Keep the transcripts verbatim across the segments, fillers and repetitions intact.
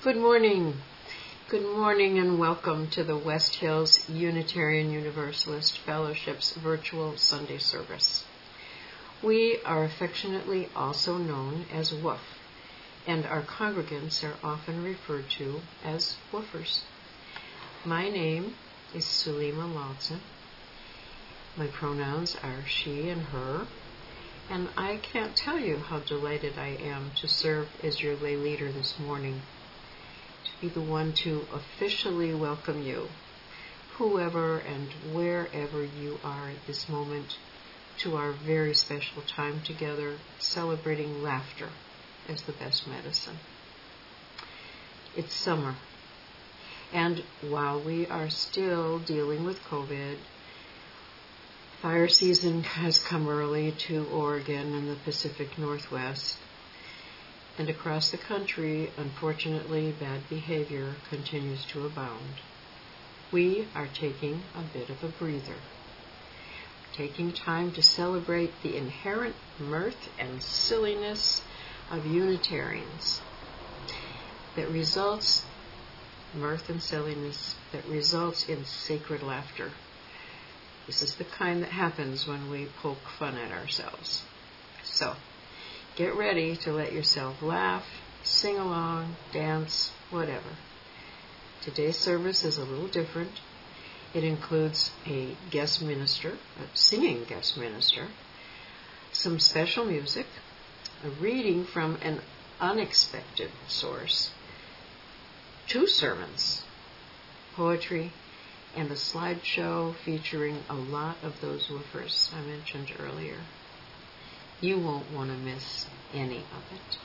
Good morning. Good morning and welcome to the West Hills Unitarian Universalist Fellowship's virtual Sunday service. We are affectionately also known as W O F, and our congregants are often referred to as woofers. My name is Sulima Maltza. My pronouns are she and her, and I can't tell you how delighted I am to serve as your lay leader this morning, to be the one to officially welcome you, whoever and wherever you are at this moment, to our very special time together celebrating laughter as the best medicine. It's summer, and while we are still dealing with COVID, fire season has come early to Oregon and the Pacific Northwest, and across the country, unfortunately, bad behavior continues to abound. We are taking a bit of a breather, taking time to celebrate the inherent mirth and silliness of Unitarians that results, mirth and silliness that results in sacred laughter. This is the kind that happens when we poke fun at ourselves. So, get ready to let yourself laugh, sing along, dance, whatever. Today's service is a little different. It includes a guest minister, a singing guest minister, some special music, a reading from an unexpected source, two sermons, poetry, and a slideshow featuring a lot of those woofers I mentioned earlier. You won't want to miss any of it.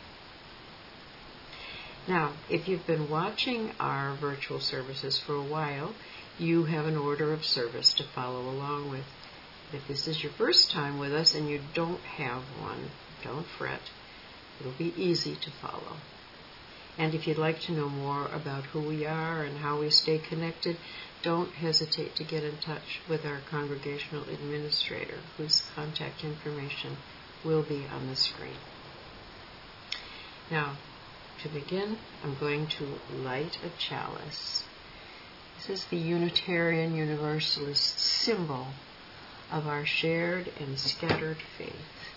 Now, if you've been watching our virtual services for a while, you have an order of service to follow along with. If this is your first time with us and you don't have one, don't fret. It'll be easy to follow. And if you'd like to know more about who we are and how we stay connected, don't hesitate to get in touch with our congregational administrator, whose contact information will be on the screen. Now, to begin, I'm going to light a chalice. This is the Unitarian Universalist symbol of our shared and scattered faith.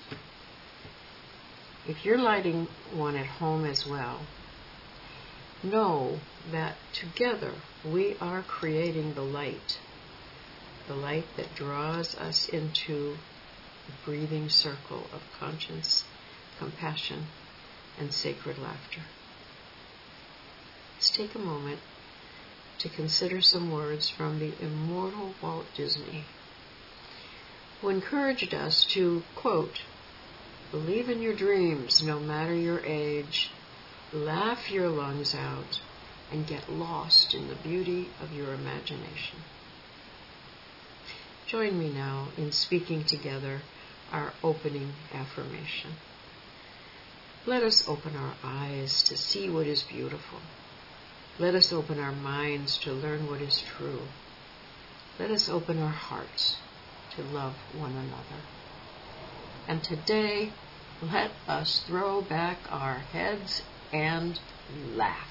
If you're lighting one at home as well, know that together we are creating the light, the light that draws us into the breathing circle of conscience, compassion, and sacred laughter. Let's take a moment to consider some words from the immortal Walt Disney, who encouraged us to, quote, "Believe in your dreams no matter your age, laugh your lungs out, and get lost in the beauty of your imagination." Join me now in speaking together our opening affirmation. Let us open our eyes to see what is beautiful. Let us open our minds to learn what is true. Let us open our hearts to love one another. And today, let us throw back our heads and laugh.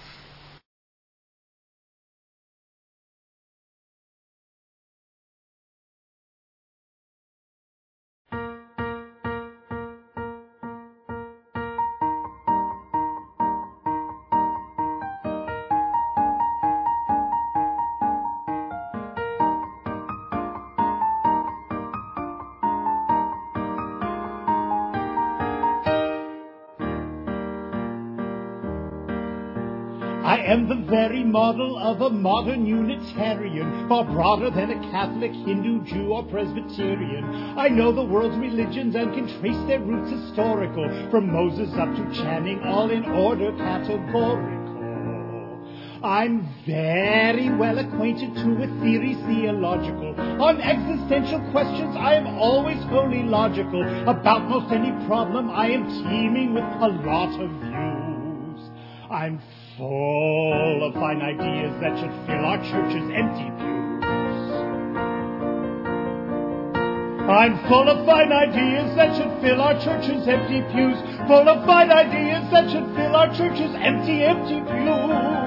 I am the very model of a modern Unitarian, far broader than a Catholic, Hindu, Jew, or Presbyterian. I know the world's religions and can trace their roots historical, from Moses up to Channing, all in order categorical. I'm very well acquainted too with theories theological. On existential questions I am always wholly logical. About most any problem I am teeming with a lot of views. I'm full of fine ideas that should fill our church's empty pews. I'm full of fine ideas that should fill our church's empty pews. Full of fine ideas that should fill our church's empty, empty pews.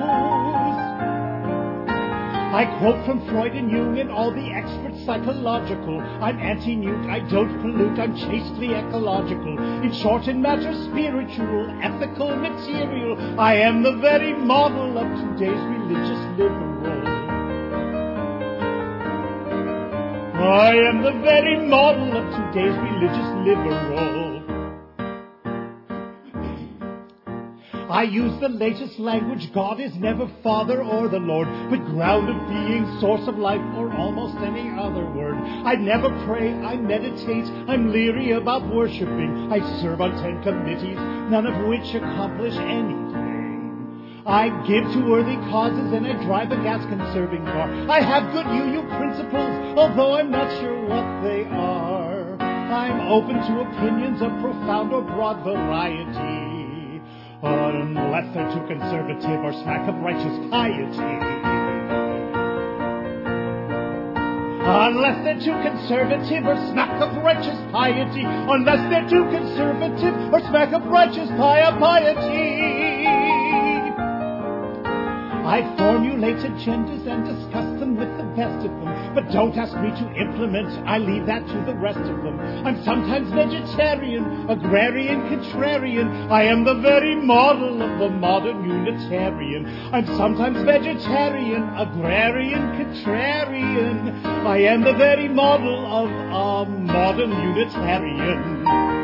I quote from Freud and Jung and all the experts psychological. I'm anti-nuke, I don't pollute, I'm chastely ecological. In short, in matters spiritual, ethical, material, I am the very model of today's religious liberal. I am the very model of today's religious liberal. I use the latest language. God is never Father or the Lord, but ground of being, source of life, or almost any other word. I never pray, I meditate, I'm leery about worshipping. I serve on ten committees, none of which accomplish anything. I give to worthy causes and I drive a gas-conserving car. I have good U U principles, although I'm not sure what they are. I'm open to opinions of profound or broad variety, unless they're too conservative or smack of righteous piety. Unless they're too conservative or smack of righteous piety. Unless they're too conservative or smack of righteous piety. I formulate agendas and discuss them with the best of them, but don't ask me to implement, I leave that to the rest of them. I'm sometimes vegetarian, agrarian, contrarian. I am the very model of the modern Unitarian. I'm sometimes vegetarian, agrarian, contrarian. I am the very model of a modern Unitarian.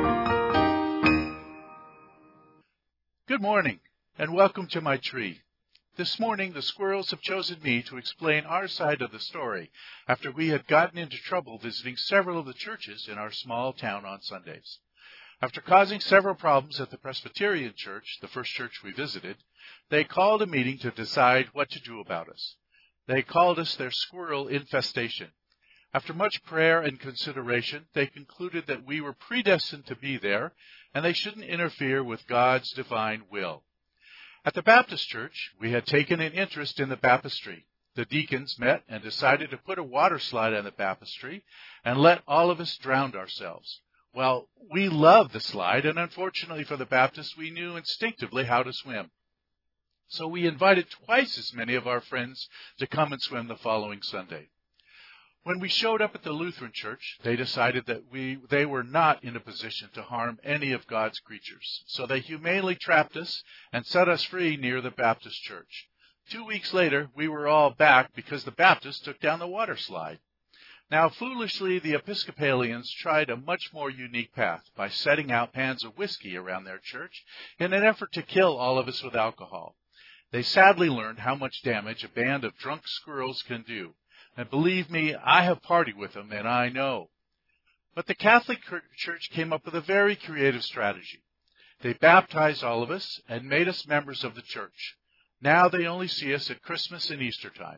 Good morning, and welcome to my tree. This morning, the squirrels have chosen me to explain our side of the story after we had gotten into trouble visiting several of the churches in our small town on Sundays. After causing several problems at the Presbyterian church, the first church we visited, they called a meeting to decide what to do about us. They called us their squirrel infestation. After much prayer and consideration, they concluded that we were predestined to be there, and they shouldn't interfere with God's divine will. At the Baptist church, we had taken an interest in the baptistry. The deacons met and decided to put a water slide on the baptistry and let all of us drown ourselves. Well, we loved the slide, and unfortunately for the Baptists, we knew instinctively how to swim. So we invited twice as many of our friends to come and swim the following Sunday. When we showed up at the Lutheran church, they decided that we they were not in a position to harm any of God's creatures. So they humanely trapped us and set us free near the Baptist church. Two weeks later, we were all back because the Baptists took down the water slide. Now, foolishly, the Episcopalians tried a much more unique path by setting out pans of whiskey around their church in an effort to kill all of us with alcohol. They sadly learned how much damage a band of drunk squirrels can do. And believe me, I have partied with them, and I know. But the Catholic Church came up with a very creative strategy. They baptized all of us and made us members of the church. Now they only see us at Christmas and Easter time.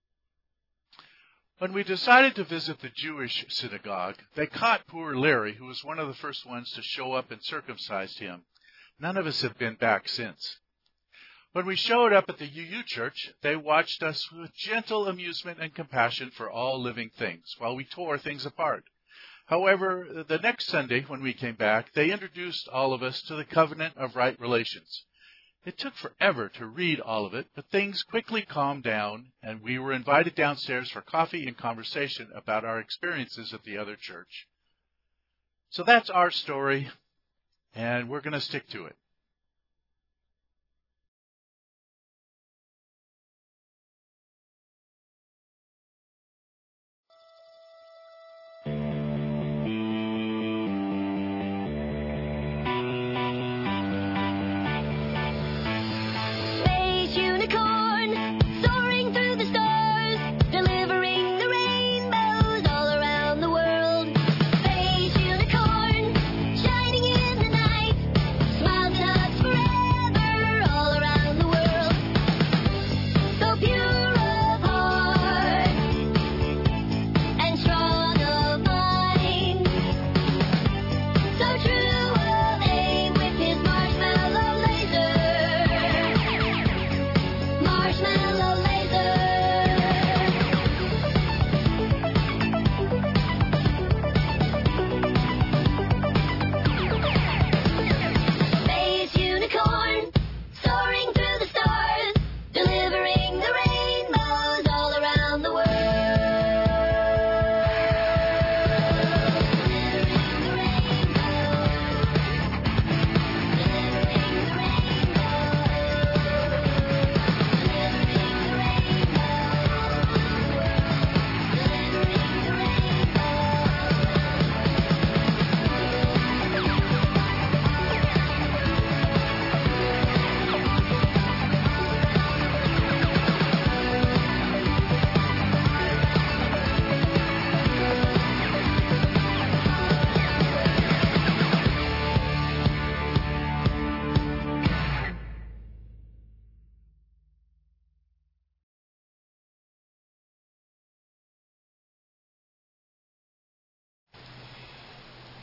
When we decided to visit the Jewish synagogue, they caught poor Larry, who was one of the first ones to show up and circumcised him. None of us have been back since. When we showed up at the U U church, they watched us with gentle amusement and compassion for all living things while we tore things apart. However, the next Sunday when we came back, they introduced all of us to the covenant of right relations. It took forever to read all of it, but things quickly calmed down, and we were invited downstairs for coffee and conversation about our experiences at the other church. So that's our story, and we're going to stick to it. Smiles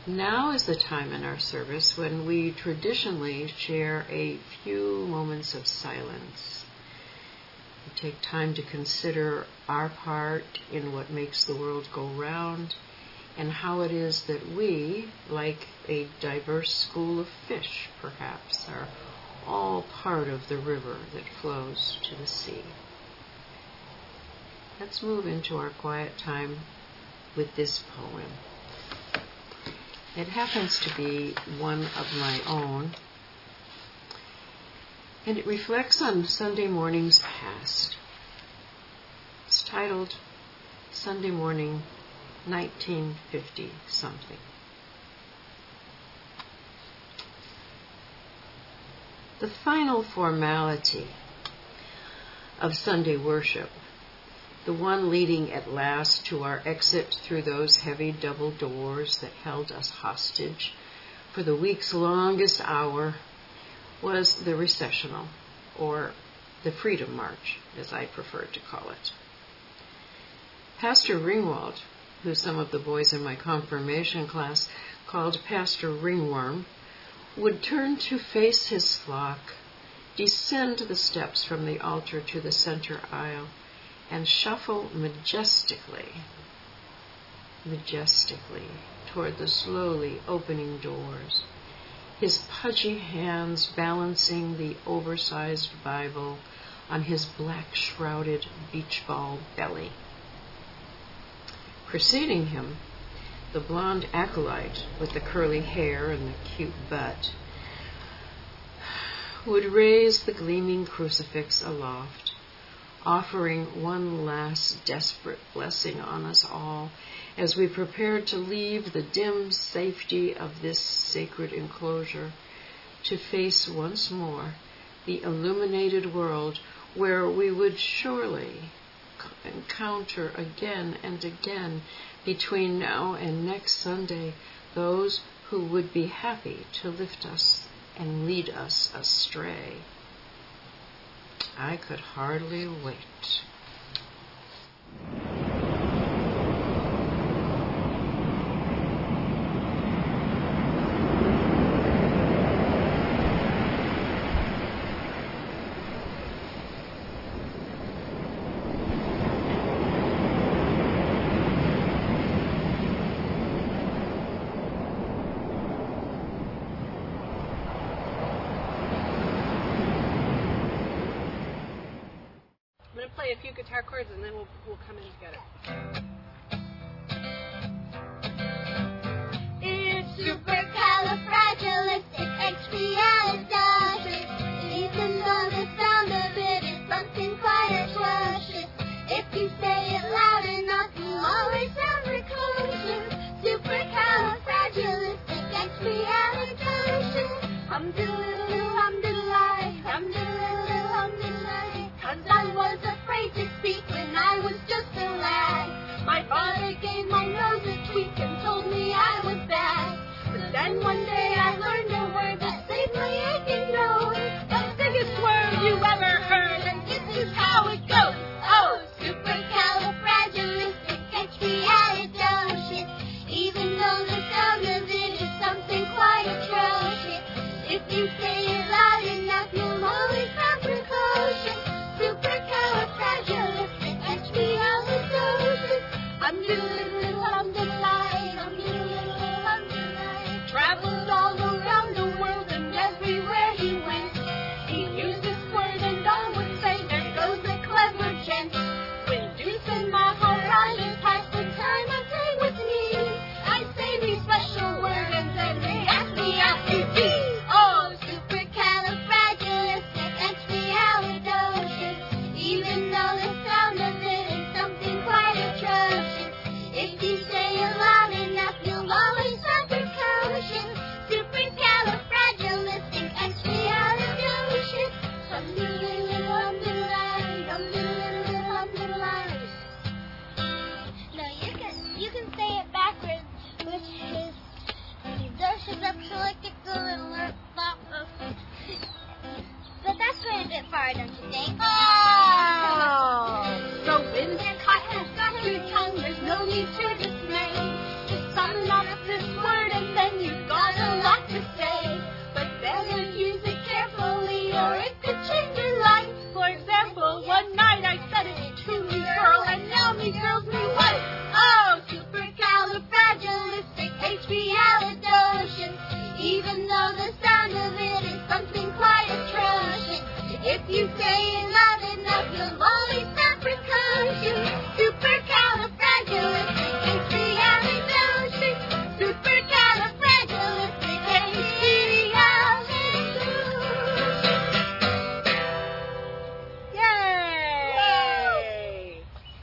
Now is the time in our service when we traditionally share a few moments of silence. We take time to consider our part in what makes the world go round and how it is that we, like a diverse school of fish perhaps, are all part of the river that flows to the sea. Let's move into our quiet time with this poem. It happens to be one of my own, and it reflects on Sunday mornings past. It's titled Sunday Morning, nineteen fifty something. The final formality of Sunday worship, the one leading at last to our exit through those heavy double doors that held us hostage for the week's longest hour, was the recessional, or the Freedom March, as I prefer to call it. Pastor Ringwald, who some of the boys in my confirmation class called Pastor Ringworm, would turn to face his flock, descend the steps from the altar to the center aisle, and shuffle majestically, majestically toward the slowly opening doors, his pudgy hands balancing the oversized Bible on his black-shrouded beach ball belly. Preceding him, the blonde acolyte with the curly hair and the cute butt would raise the gleaming crucifix aloft, offering one last desperate blessing on us all as we prepared to leave the dim safety of this sacred enclosure to face once more the illuminated world where we would surely encounter again and again between now and next Sunday those who would be happy to lift us and lead us astray. I could hardly wait. Play a few guitar chords and then we'll we'll come in together. It's supercalifragilisticexpialidocious. Even though the sound of it is something quite atrocious, if you say it loud enough, you'll always sound precocious. Supercalifragilisticexpialidocious. Hum diddle hum diddle hum diddle hum diddle. 'Cause I was afraid to speak when I was just a lad. My father gave my nose a tweak and told me I was bad. But then one day I learned a word that saved my aching nose. The biggest word you ever heard, and this is how it goes. Oh, supercalifragilisticexpialidocious. Even though the sound of it is something quite atrocious, if you say it loud enough, you'll always sound precocious. Supercalifragilisticexpialidocious. I'm doodle hum delight, I'm doodle hum delight. Traveled all around the world and everywhere he went, he used this word and all would say, there goes a clever gent. When Deuce and Maharaja passed the time of day with me, I say me special word and then they ask me after tea. Oh, supercalifragilisticexpialidocious. Even though the sound of it is something quite atrocious, if you say it loud enough, you'll always sound precocious. Supercalifragilisticexpialidocious. Hum diddle hum diddle hum diddle hum diddle. No, you can you can say it backwards, which is docious up so like it goes and learn. But that's going a bit far, don't you think? Oh! So when their caught has got your tongue, there's no need to dismay. Just summon up this word and then you say it loud enough, you'll always have percussion. Supercalifragilisticexpialidocious. Supercalifragilisticexpialidocious. Yay!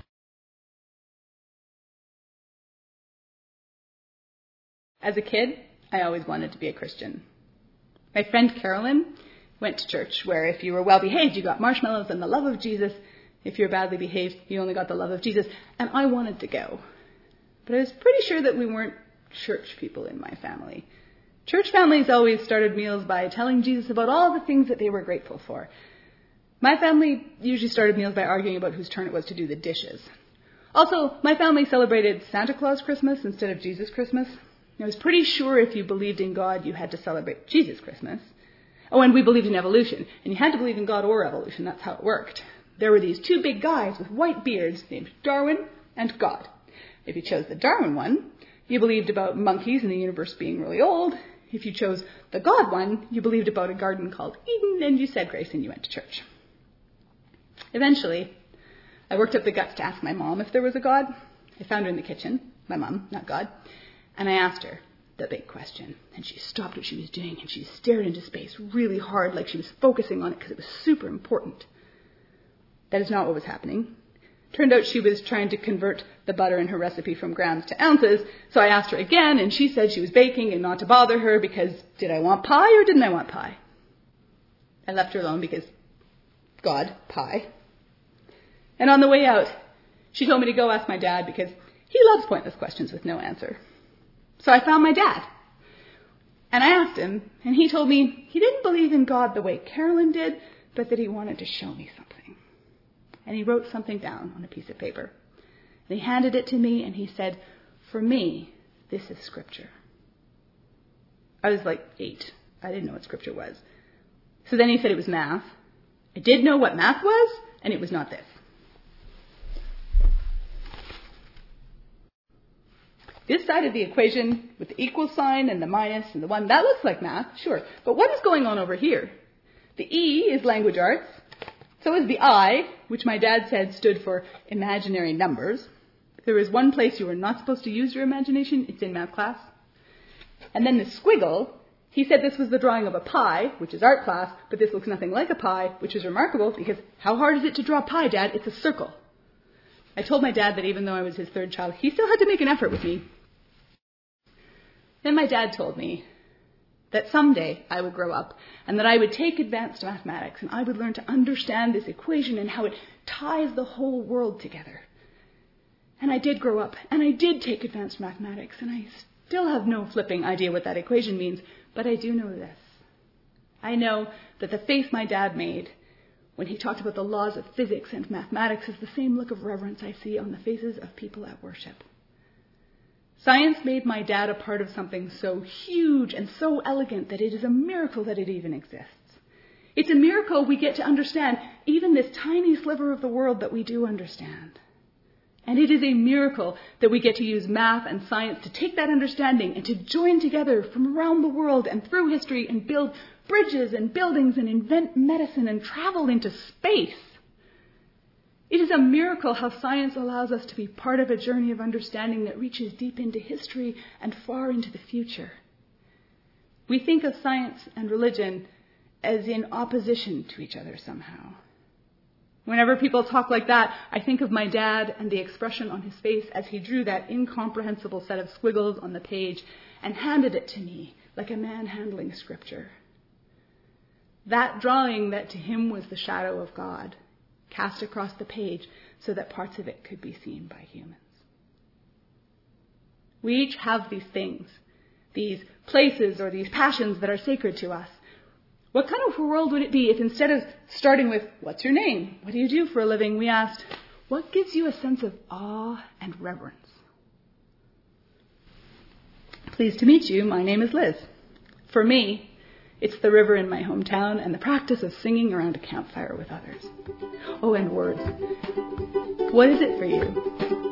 As a kid, I always wanted to be a Christian. My friend Carolyn went to church, where if you were well behaved, you got marshmallows and the love of Jesus. If you were badly behaved, you only got the love of Jesus. And I wanted to go. But I was pretty sure that we weren't church people in my family. Church families always started meals by telling Jesus about all the things that they were grateful for. My family usually started meals by arguing about whose turn it was to do the dishes. Also, my family celebrated Santa Claus Christmas instead of Jesus Christmas. I was pretty sure if you believed in God, you had to celebrate Jesus Christmas. Oh, and we believed in evolution, and you had to believe in God or evolution. That's how it worked. There were these two big guys with white beards named Darwin and God. If you chose the Darwin one, you believed about monkeys and the universe being really old. If you chose the God one, you believed about a garden called Eden, and you said grace and you went to church. Eventually, I worked up the guts to ask my mom if there was a God. I found her in the kitchen, my mom, not God, and I asked her the big question. And she stopped what she was doing and she stared into space really hard, like she was focusing on it because it was super important. That is not what was happening. Turned out she was trying to convert the butter in her recipe from grams to ounces, so I asked her again, and she said she was baking and not to bother her because did I want pie or didn't I want pie? I left her alone because God, pie. And on the way out, she told me to go ask my dad because he loves pointless questions with no answer. So I found my dad. And I asked him, and he told me he didn't believe in God the way Carolyn did, but that he wanted to show me something. And he wrote something down on a piece of paper. And he handed it to me, and he said, for me, this is Scripture. I was like eight. I didn't know what Scripture was. So then he said it was math. I did know what math was, and it was not this. This side of the equation with the equal sign and the minus and the one, that looks like math, sure. But what is going on over here? The E is language arts. So is the I, which my dad said stood for imaginary numbers. If there is one place you are not supposed to use your imagination, it's in math class. And then the squiggle, he said this was the drawing of a pie, which is art class, but this looks nothing like a pie, which is remarkable because how hard is it to draw a pie, Dad? It's a circle. I told my dad that even though I was his third child, he still had to make an effort with me. Then my dad told me that someday I would grow up and that I would take advanced mathematics and I would learn to understand this equation and how it ties the whole world together. And I did grow up and I did take advanced mathematics and I still have no flipping idea what that equation means, but I do know this. I know that the face my dad made when he talked about the laws of physics and mathematics is the same look of reverence I see on the faces of people at worship. Science made my dad a part of something so huge and so elegant that it is a miracle that it even exists. It's a miracle we get to understand even this tiny sliver of the world that we do understand. And it is a miracle that we get to use math and science to take that understanding and to join together from around the world and through history and build bridges and buildings and invent medicine and travel into space. It is a miracle how science allows us to be part of a journey of understanding that reaches deep into history and far into the future. We think of science and religion as in opposition to each other somehow. Whenever people talk like that, I think of my dad and the expression on his face as he drew that incomprehensible set of squiggles on the page and handed it to me like a man handling Scripture. That drawing that to him was the shadow of God, cast across the page so that parts of it could be seen by humans. We each have these things, these places or these passions that are sacred to us. What kind of world would it be if instead of starting with, what's your name? What do you do for a living? We asked, what gives you a sense of awe and reverence? Pleased to meet you. My name is Liz. For me, it's the river in my hometown and the practice of singing around a campfire with others. Oh, and words. What is it for you?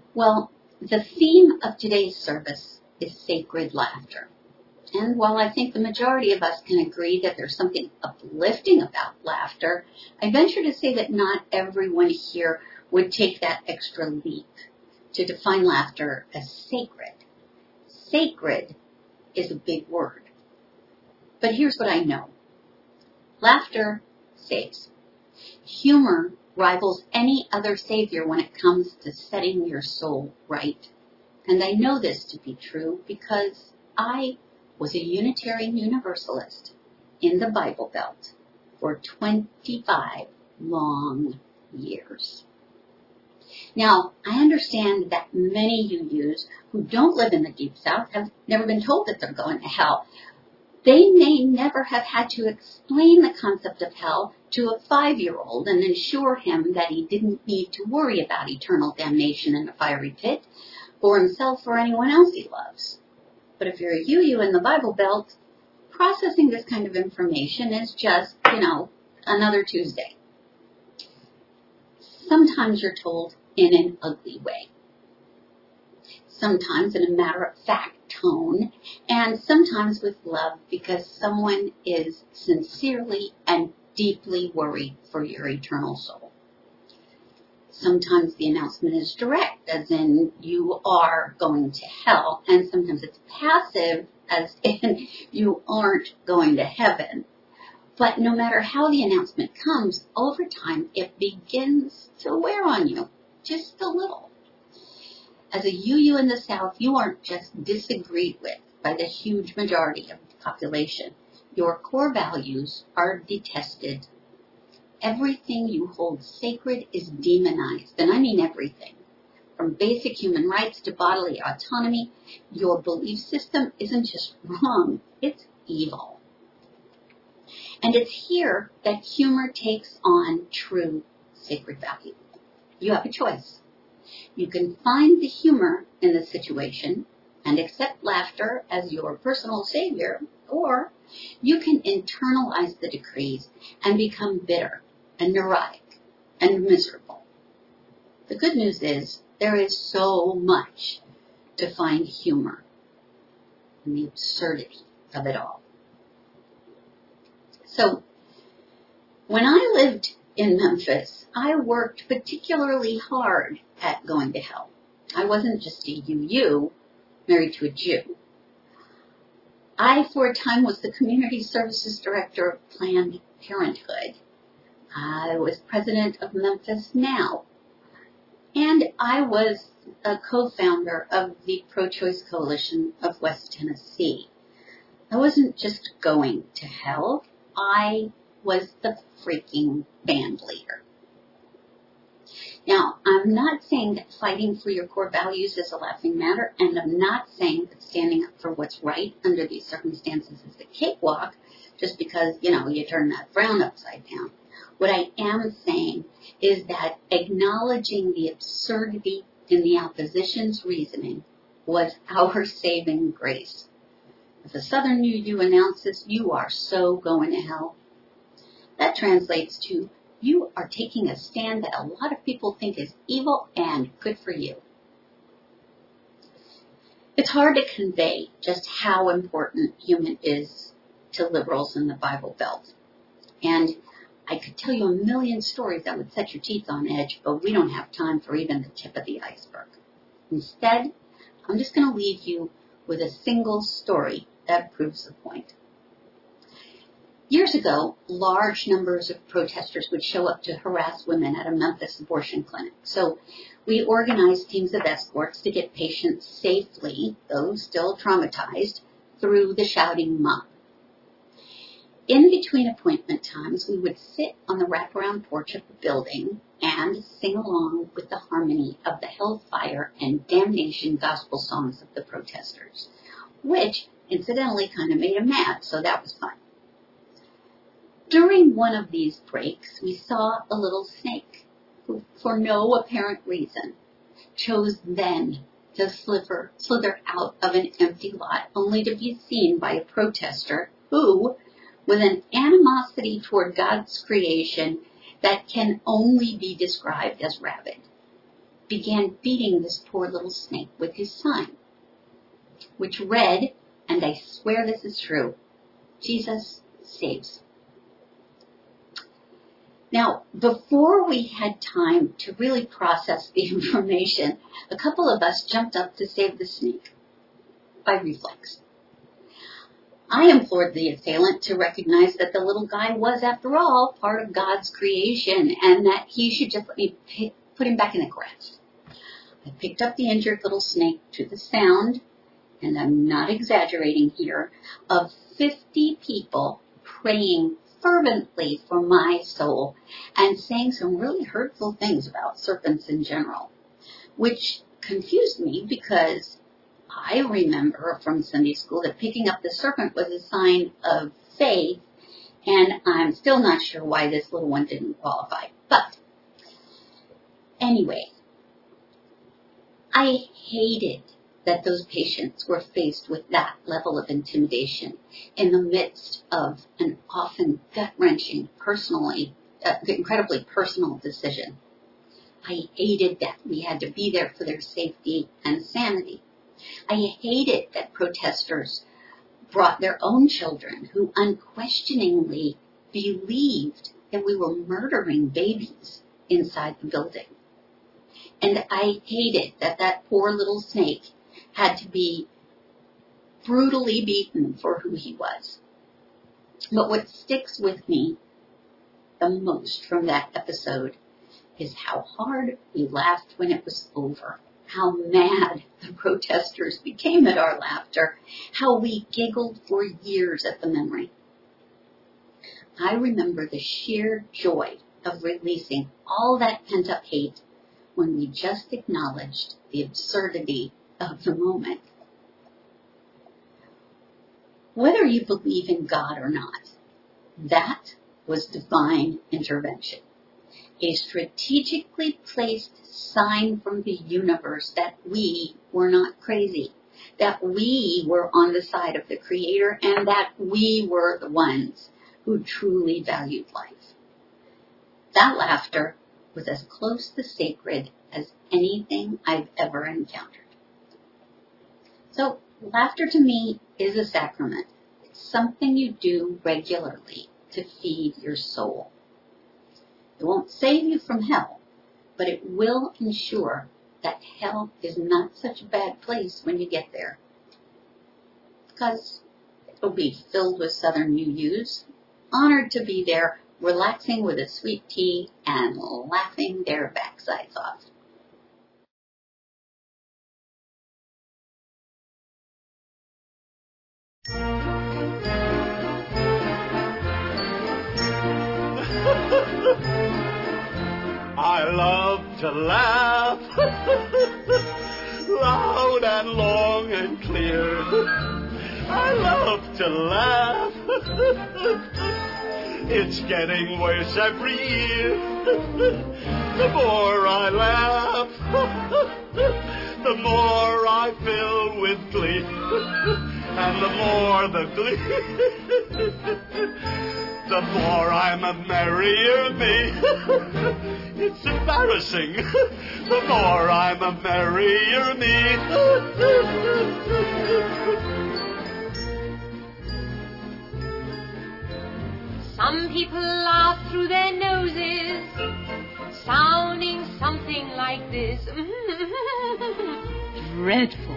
Well, the theme of today's service is sacred laughter. And while I think the majority of us can agree that there's something uplifting about laughter, I venture to say that not everyone here would take that extra leap to define laughter as sacred. Sacred is a big word. But here's what I know. Laughter saves. Humor rivals any other savior when it comes to setting your soul right. And I know this to be true because I was a Unitarian Universalist in the Bible Belt for twenty-five long years. Now, I understand that many U Us who don't live in the Deep South have never been told that they're going to hell. They may never have had to explain the concept of hell to a five-year-old and assure him that he didn't need to worry about eternal damnation in a fiery pit for himself or anyone else he loves. But if you're a U U in the Bible Belt, processing this kind of information is just, you know, another Tuesday. Sometimes you're told in an ugly way. Sometimes in a matter-of-fact tone, and sometimes with love because someone is sincerely and deeply worried for your eternal soul. Sometimes the announcement is direct, as in you are going to hell, and sometimes it's passive, as in you aren't going to heaven. But no matter how the announcement comes, over time it begins to wear on you, just a little. As a U U in the South, you aren't just disagreed with by the huge majority of the population. Your core values are detested. Everything you hold sacred is demonized, and I mean everything. From basic human rights to bodily autonomy, your belief system isn't just wrong, it's evil. And it's here that humor takes on true sacred value. You have a choice. You can find the humor in the situation and accept laughter as your personal savior, or you can internalize the decrees and become bitter and neurotic and miserable. The good news is there is so much to find humor in the absurdity of it all. So, when I lived in Memphis, I worked particularly hard at going to hell. I wasn't just a U U married to a Jew. I, for a time, was the Community Services Director of Planned Parenthood. I was president of Memphis Now. And I was a co-founder of the Pro-Choice Coalition of West Tennessee. I wasn't just going to hell. I was the freaking band leader. Now, I'm not saying that fighting for your core values is a laughing matter, and I'm not saying that standing up for what's right under these circumstances is a cakewalk just because, you know, you turn that frown upside down. What I am saying is that acknowledging the absurdity in the opposition's reasoning was our saving grace. If a Southern U U announces you are so going to hell, that translates to you are taking a stand that a lot of people think is evil and good for you. It's hard to convey just how important human is to liberals in the Bible Belt. And I could tell you a million stories that would set your teeth on edge, but we don't have time for even the tip of the iceberg. Instead, I'm just going to leave you with a single story that proves the point. Years ago, large numbers of protesters would show up to harass women at a Memphis abortion clinic. So we organized teams of escorts to get patients safely, though still traumatized, through the shouting mob. In between appointment times, we would sit on the wraparound porch of the building and sing along with the harmony of the hellfire and damnation gospel songs of the protesters, which incidentally kind of made them mad, so that was fun. During one of these breaks, we saw a little snake who, for no apparent reason, chose then to slither, slither out of an empty lot, only to be seen by a protester who, with an animosity toward God's creation that can only be described as rabid, began beating this poor little snake with his sign, which read, and I swear this is true, Jesus saves. Now, before we had time to really process the information, a couple of us jumped up to save the snake by reflex. I implored the assailant to recognize that the little guy was, after all, part of God's creation and that he should just let me pick, put him back in the grass. I picked up the injured little snake to the sound, and I'm not exaggerating here, of fifty people praying fervently for my soul and saying some really hurtful things about serpents in general, which confused me because I remember from Sunday school that picking up the serpent was a sign of faith, and I'm still not sure why this little one didn't qualify. But anyway, I hated that those patients were faced with that level of intimidation in the midst of an often gut-wrenching, personally, uh, incredibly personal decision. I hated that we had to be there for their safety and sanity. I hated that protesters brought their own children who unquestioningly believed that we were murdering babies inside the building. And I hated that that poor little snake had to be brutally beaten for who he was. But what sticks with me the most from that episode is how hard we laughed when it was over, how mad the protesters became at our laughter, how we giggled for years at the memory. I remember the sheer joy of releasing all that pent-up hate when we just acknowledged the absurdity of the moment. Whether you believe in God or not, that was divine intervention. A strategically placed sign from the universe that we were not crazy, that we were on the side of the Creator, and that we were the ones who truly valued life. That laughter was as close to sacred as anything I've ever encountered. So, laughter to me is a sacrament. It's something you do regularly to feed your soul. It won't save you from hell, but it will ensure that hell is not such a bad place when you get there. Because it'll be filled with Southern New Youths, honored to be there, relaxing with a sweet tea and laughing their backsides off. I love to laugh, loud and long and clear. I love to laugh. It's getting worse every year. The more I laugh, the more I fill with glee, and the more the glee, the more I'm a merrier me. It's embarrassing. The more I'm a merrier me. Some people laugh through their noses, sounding something like this. Dreadful.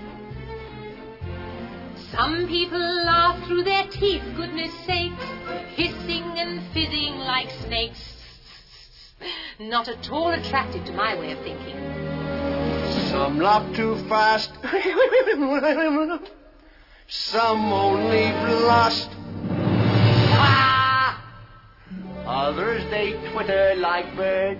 Some people laugh through their teeth, goodness sakes, hissing and fizzing like snakes. Not at all attractive to my way of thinking. Some laugh too fast. Some only blush. Ah! Others, they twitter like birds.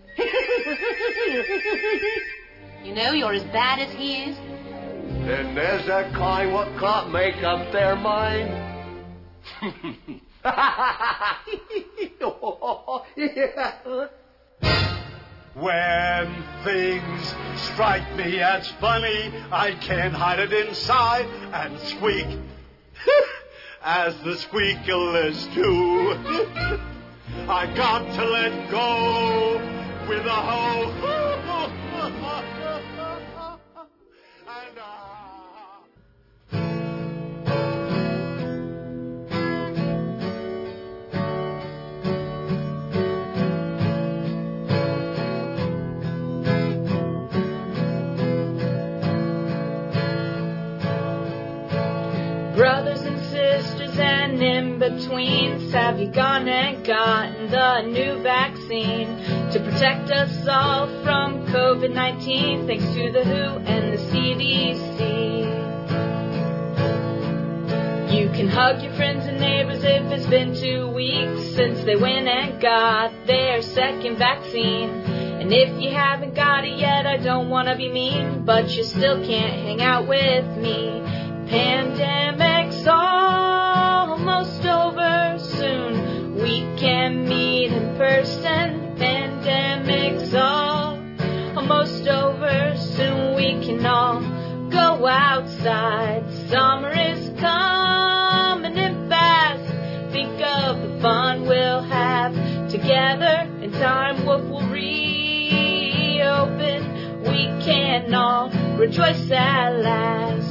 You know, you're as bad as he is. Then there's that kind what can't make up their mind. When things strike me as funny, I can't hide it inside and squeak as the squeakers do. I got to let go with a ho. in-betweens, have you gone and gotten the new vaccine to protect us all from covid nineteen, thanks to the W H O and the C D C? You can hug your friends and neighbors if it's been two weeks since they went and got their second vaccine. And if you haven't got it yet, I don't want to be mean, but you still can't hang out with me. Pandemic's almost over, soon we can meet in person. Pandemic's all almost over, soon we can all go outside. Summer is coming in fast, think of the fun we'll have together. In time what will reopen, we can all rejoice at last.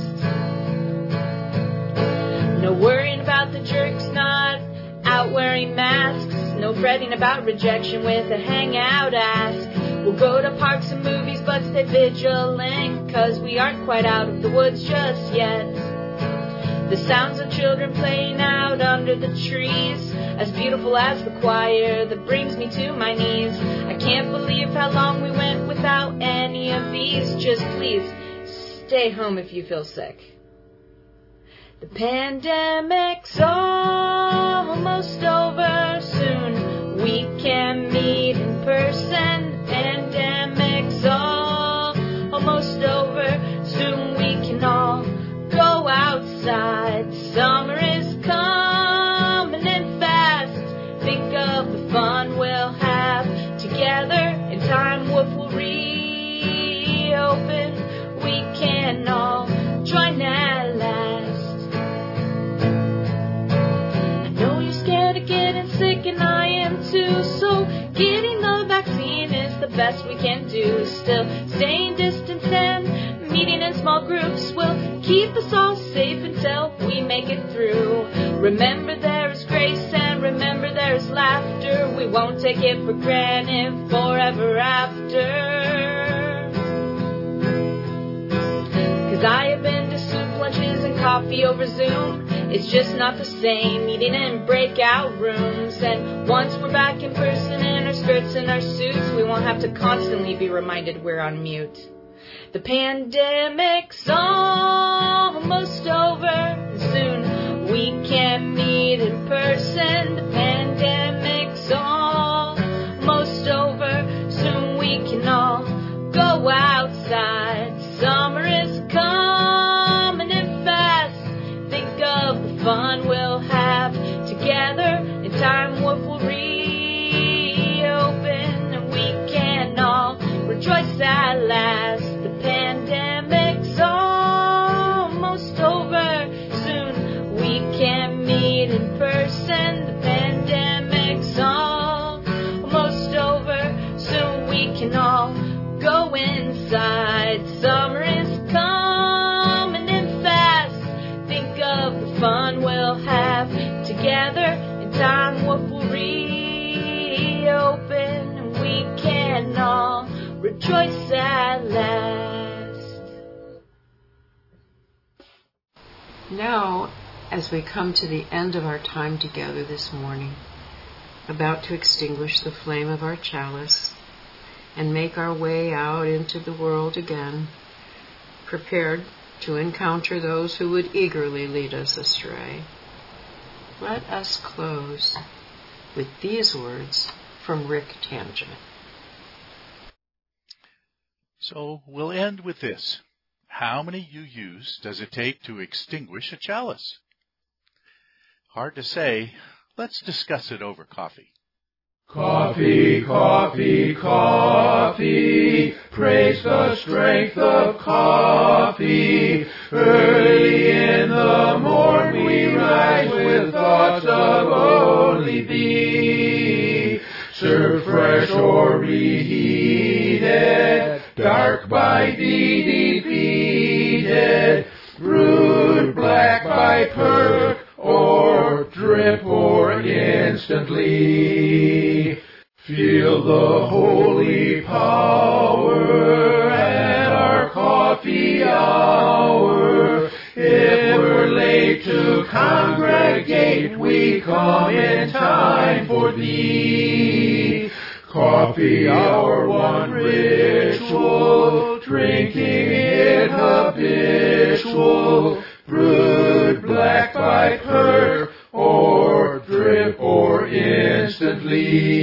No worrying about the jerks not out wearing masks, no fretting about rejection with a hangout ask. We'll go to parks and movies but stay vigilant, cause we aren't quite out of the woods just yet. The sounds of children playing out under the trees, as beautiful as the choir that brings me to my knees. I can't believe how long we went without any of these. Just please, stay home if you feel sick. The pandemic's almost over, soon we can meet in person. Pandemic's all almost over, soon we can all go outside. Summer is coming in fast, think of the fun we'll have together. In time what will reopen, we can all join at last. I know you're scared of getting sick and I am too, so getting the vaccine is the best we can do. Still staying distant and meeting in small groups will keep us all safe until we make it through. Remember there is grace and remember there is laughter. We won't take it for granted forever after. Cause I have been to soup lunches and coffee over Zoom. It's just not the same eating in breakout rooms. And once we're back in person in our skirts and our suits, we won't have to constantly be reminded we're on mute. The pandemic's almost over, and soon we can meet in person. The pandemic's almost over, soon we can all go outside. Summer is coming in fast, think of the fun we'll have together. In time what will reopen, and we can all rejoice at last. Pandemic's almost over, soon we can meet in person. The pandemic's almost over, soon we can all go inside. Summer is coming in fast, think of the fun we'll have together. In time what will reopen, and we can all rejoice at last. Now, as we come to the end of our time together this morning, about to extinguish the flame of our chalice and make our way out into the world again, prepared to encounter those who would eagerly lead us astray, let us close with these words from Rick Tangent. So we'll end with this. How many U Us does it take to extinguish a chalice? Hard to say. Let's discuss it over coffee. Coffee, coffee, coffee, praise the strength of coffee. Early in the morn we rise with thoughts of only thee. Serve fresh or reheated, dark by thee defeated, brewed black by perk, or drip or instantly. Feel the holy power at our coffee hour. If we're late to congregate, late, we come in time for thee. Coffee, our one ritual, drinking it habitual, brewed black by perk, or drip, or instantly.